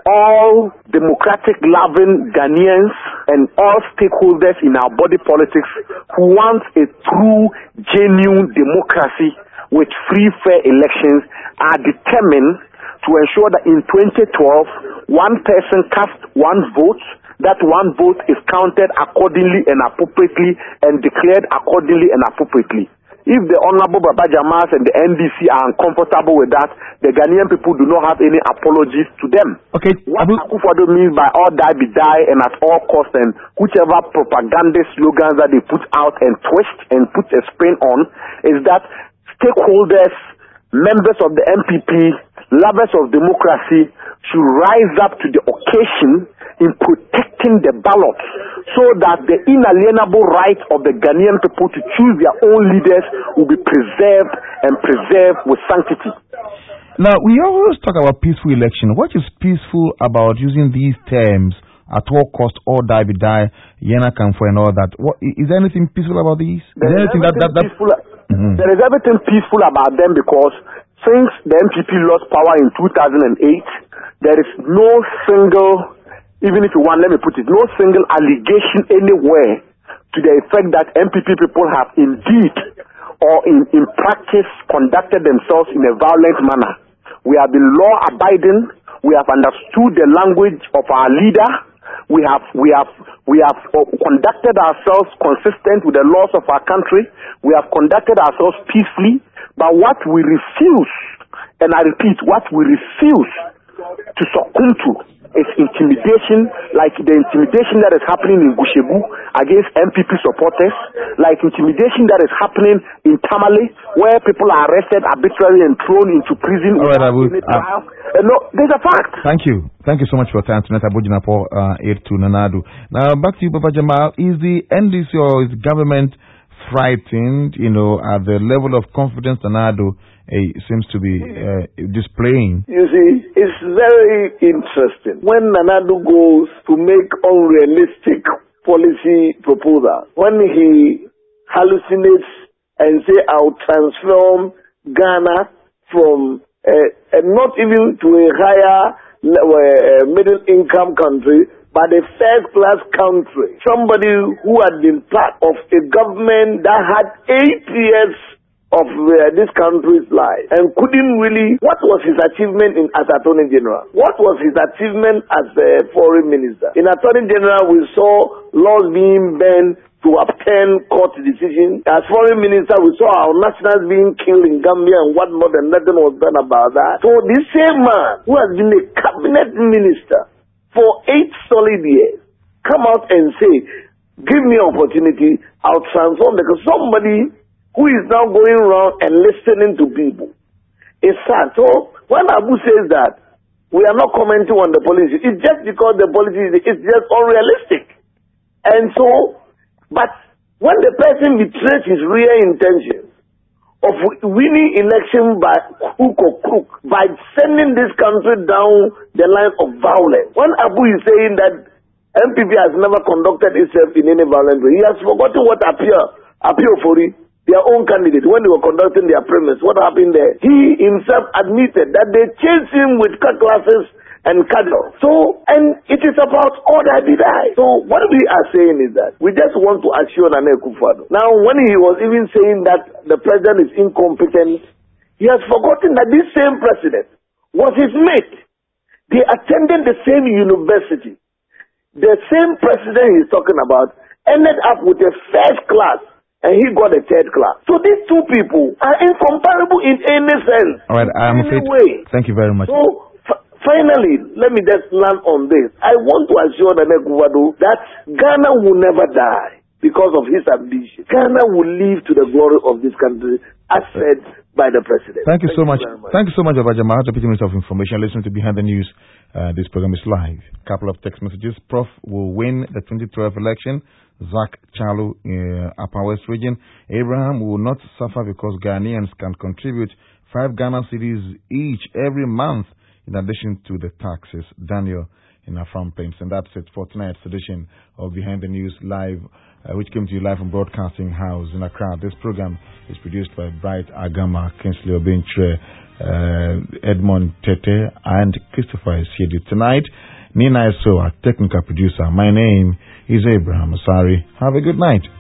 G: all democratic loving Ghanaians and all stakeholders in our body politics who want a true, genuine democracy with free, fair elections are determined to ensure that in twenty twelve, one person casts one vote, that one vote is counted accordingly and appropriately and declared accordingly and appropriately. If the Honorable Baba Jamal and the N D C are uncomfortable with that, the Ghanaian people do not have any apologies to them.
A: Okay.
G: What Akufo-Addo means by all die be die and at all costs and whichever propaganda slogans that they put out and twist and put a spin on is that stakeholders, members of the M P P, lovers of democracy should rise up to the occasion in protecting the ballot so that the inalienable right of the Ghanaian people to choose their own leaders will be preserved and preserved with sanctity.
A: Now, we always talk about peaceful election. What is peaceful about using these terms at all cost, all die be die, Yena come for and all that. What, is there anything peaceful about these? Is there,
J: there
A: anything that, that, that
J: peaceful,
A: mm-hmm.
J: There is everything peaceful about them because since the M P P lost power in two thousand eight, there is no single, even if you want, let me put it, no single allegation anywhere to the effect that M P P people have indeed or in, in practice conducted themselves in a violent manner. We have been law-abiding. We have understood the language of our leader. We have we have we have conducted ourselves consistent with the laws of our country. We have conducted ourselves peacefully. But what we refuse, and I repeat, what we refuse to succumb to is intimidation, like the intimidation that is happening in Gushebu against M P P supporters, like intimidation that is happening in Tamale, where people are arrested arbitrarily and thrown into prison.
A: All right, Abu, uh,
J: uh, no, there's a fact.
A: Thank you. Thank you so much for your time tonight, Abu Jinapo, uh, Aid to Nanadu. Now, back to you, Papa Jamal. Is the N D C or is the government frightened, you know, at the level of confidence Nanadu uh, seems to be uh, displaying?
I: You see, it's very interesting when Nanadu goes to make unrealistic policy proposals, when he hallucinates and say, I'll transform Ghana from uh, uh, not even to a higher uh, middle income country, but a first-class country. Somebody who had been part of a government that had eight years of uh, this country's life and couldn't really. What was his achievement in, as Attorney General? What was his achievement as a Foreign Minister? In Attorney General, we saw laws being banned to upturn court decisions. As Foreign Minister, we saw our nationals being killed in Gambia and whatnot, and nothing was done about that. So this same man who has been a cabinet minister for eight solid years come out and say, give me opportunity, I'll transform, because somebody who is now going around and listening to people. It's sad. So when Abu says that, we are not commenting on the policy. It's just because the policy is it's just unrealistic. And so, but when the person betrays his real intention of winning election by hook or crook, by sending this country down the line of violence, when Abu is saying that M P P has never conducted itself in any violent way, he has forgotten what appear, appear for it. Their own candidate, when they were conducting their premise, what happened there? He himself admitted that they chased him with cutlasses and cattle. So, and it is about order be die. So, what we are saying is that we just want to assure Nana Akufo-Addo. Now, when he was even saying that the president is incompetent, he has forgotten that this same president was his mate. They attended the same university. The same president he's talking about ended up with a first class, and he got a third class. So these two people are incomparable in any sense.
A: All right, I'm afraid.
I: Way.
A: Thank you very much.
I: So f- finally, let me just land on this. I want to assure Nana Akufo-Addo that Ghana will never die because of his ambition. Ghana will live to the glory of this country, as said by the president.
A: Thank you
I: Thank
A: so
I: you
A: much.
I: much.
A: Thank you so much, Abajama. The Minister of Information. Listen to Behind the News. Uh, this program is live. Couple of text messages. Prof will win the twenty twelve election. Zach Chalu, uh, Upper West Region. Abraham will not suffer because Ghanaians can contribute five Ghana cedis each every month in addition to the taxes. Daniel in our front pains. And that's it for tonight's edition of Behind the News Live, uh, which came to you live from Broadcasting House in Accra. This program is produced by Bright Agama, Kingsley Obintre, uh, Edmond Tete, and Christopher Isiedu. Tonight, Nina Eso, our technical producer. My name is Abraham Asari. Have a good night.